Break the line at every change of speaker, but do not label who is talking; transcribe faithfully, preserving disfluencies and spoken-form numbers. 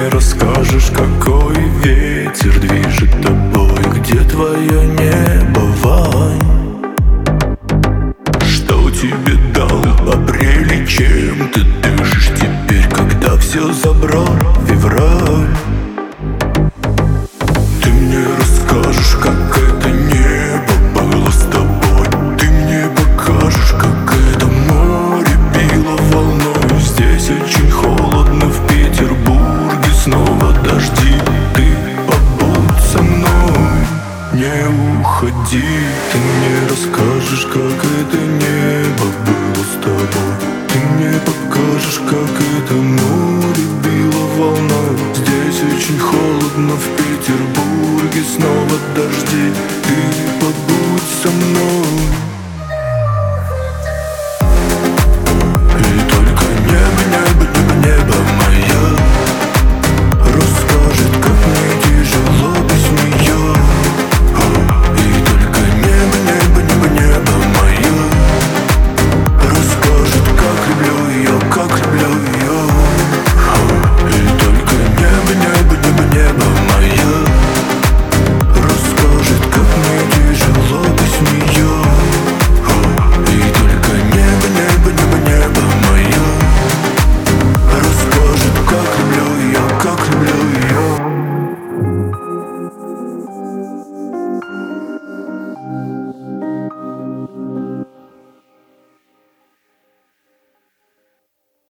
расскажешь, какой ветер движет тобой? Где твое небо, Вань? Что тебе дал апрель и чем ты дышишь теперь, когда все забрал февраль? Ты мне расскажешь, как это небо было с тобой. Ты мне покажешь, как это море било волной. Здесь очень холодно, в Петербурге снова дожди. Ты побудь со мной, не уходи. Ты мне расскажешь, как это небо было с тобой. Ты мне покажешь, как это море било волной. Здесь очень холодно, в Петербурге снова дожди.